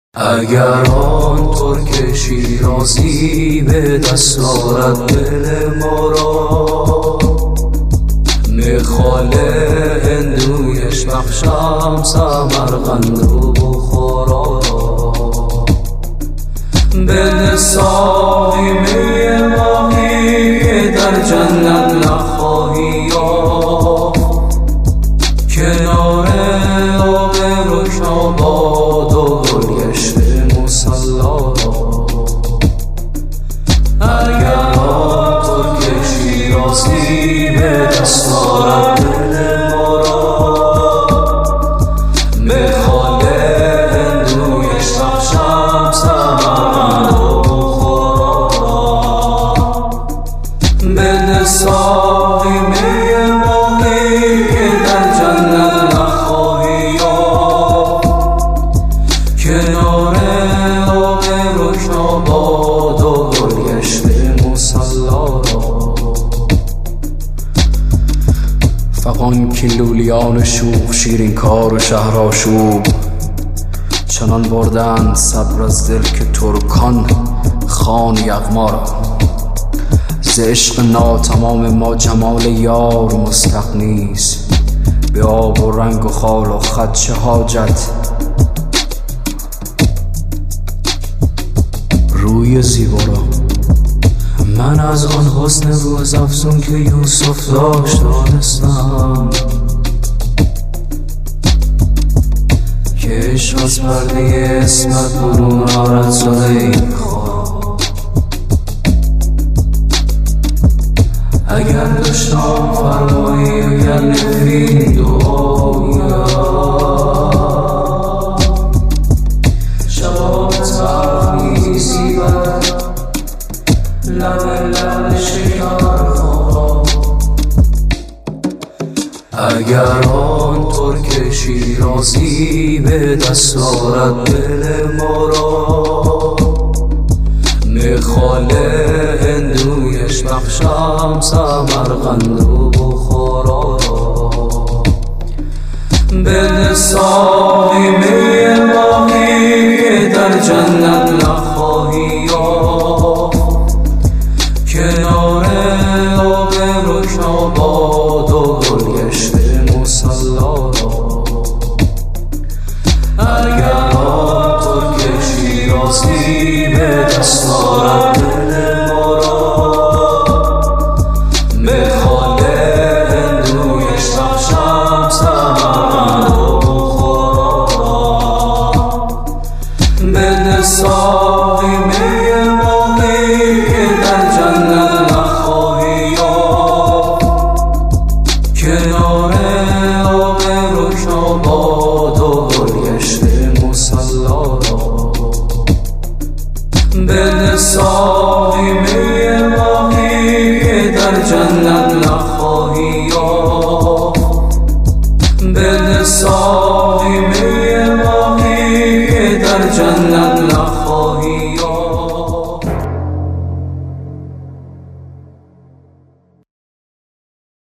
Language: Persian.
اگر آن ترک شیرازی به دست آرد دل ما را، مخاله هندویش بخشم سمرقند و بخارا را. بده ساقی می ماهی که در جنت نخواهی یافت، کنار آب رکناباد و گلگشت مصلا را. اگر آن ترک شیرازی به دست آرد دل ما را، مخاله هندویش بخشم سمرقند و بخارا را. بده ساقی می ماهی که در جنت نخواهی یافت، کنار آب رکناباد و گلگشت مصلا را. فغان که لولیان شوخ شیرین کار و شهرآشوب، چنان بردند صبر از دل که ترکان خوان یغما را. ز عشق ناتمام ما جمال یار مستغنیست، به آب و رنگ و خال و خط چه حاجت روی زیبا را. من از آن حسن روزافزون که یوسف داشت دانستم، که عشق از پرده اسمت برون آرد زلیخا. اگر دشنام فرمایی اگر نفرین دعایا، شباب تلخی زیبد لب شکر خواه. اگر آن ترک شیرازی به دست آرد دل ما را، مخاله هندویش بخشم سمرقند و بخارا را. بده ساقی می ماهی که در جنت نخواهی یافت، کنار آب رکناباد و گلگشت مصلا را. اگر آن ترک شیرازی به دست آرد دل ما را، مخاله هندویش بخشم سمرقند و بخارا را. بده ساقی می ماهی که در جنت نخواهی یافت، کنار آب رکناباد و گلگشت مصلا را. بده ساقی می ماهی که در جنت